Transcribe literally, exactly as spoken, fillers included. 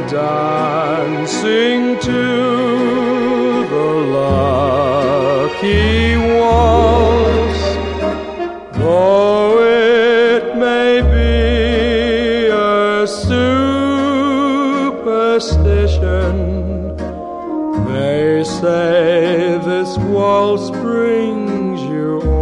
dancing to the lucky waltz, though it may be a superstition. They say this waltz brings you